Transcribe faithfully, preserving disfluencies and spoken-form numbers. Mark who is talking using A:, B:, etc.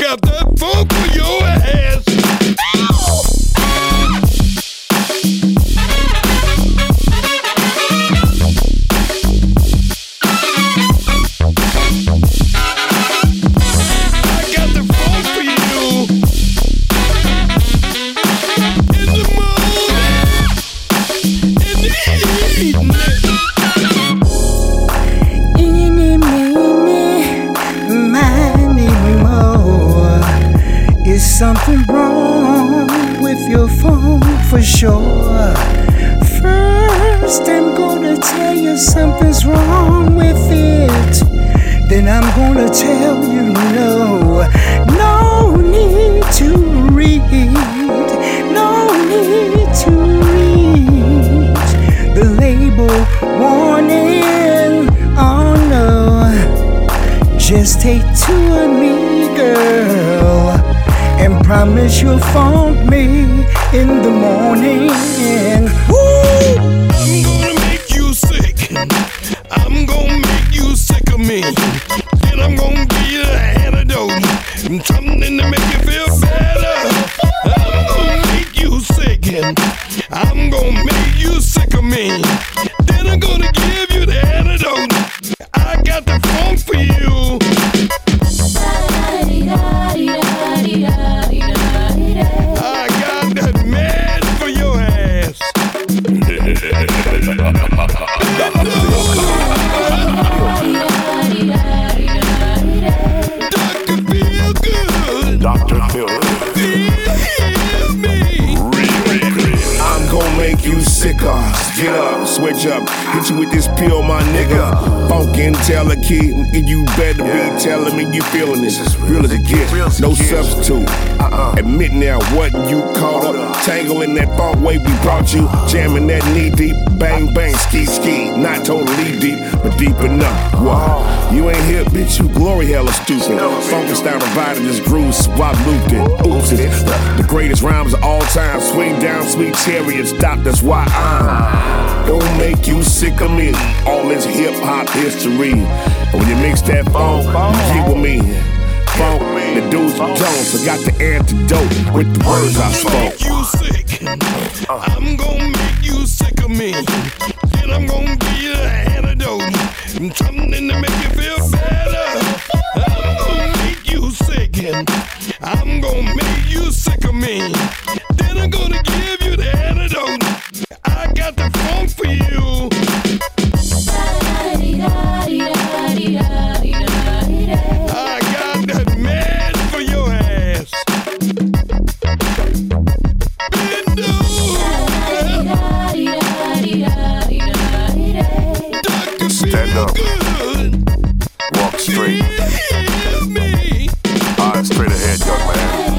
A: got that funk for your ass. I got the funk for you. In the morning, in the evening.
B: Eeny, meeny, miny, moe. Is something wrong with your phone for sure? First, I'm gonna tell you something's wrong with it. Then I'm gonna tell you no. No need to read. No need to read the label warning. Oh no. Just take two of me, girl, and promise you'll phone me in the morning. Woo!
A: I'm gonna make you sick. I'm gonna make you sick of me. And I'm gonna give you the antidote. Something to make you feel better. I'm gonna make you sick. I'm gonna make you sick of me. Then I'm gonna give you the antidote. I got the funk for you. I got that man for your ass. Doctor Feel Good.
C: Doctor Phil.
A: Feel me.
C: I'm gonna make you sicker. Get up, switch up, hit you with this pill, my nigga. Funk and tell a kid, and you better be telling me you feeling this. Real as it gets, no substitute. Admit now what you caught up. Tangle in that funk way we brought you. Jamming that knee deep, bang bang, ski ski. Not totally deep, but deep enough. Wow, you ain't hip, bitch, you glory hella stupid. Funkenstein provided this groove, swap looped it. Oops, it's the, the greatest rhymes of all time. Swing down, sweet chariot, stop, that's why I'm. Don't make you sick of me. All this hip hop history. And when you mix that funk, you get with me. Funk, the dudes from Jones, so got the antidote with the words I spoke.
A: Make you sick. I'm gonna make you sick of me. And I'm gonna give you the antidote. Something to make you feel better. I'm gonna make you sick. I'm gonna make you sick of me. Then I'm gonna give you the antidote. I got the funk for you. I got that man for your ass. Bend over. Doctor
C: Stand
A: Feel
C: up.
A: Good.
C: Walk straight.
A: Feel me.
C: Eyes straight ahead, young man.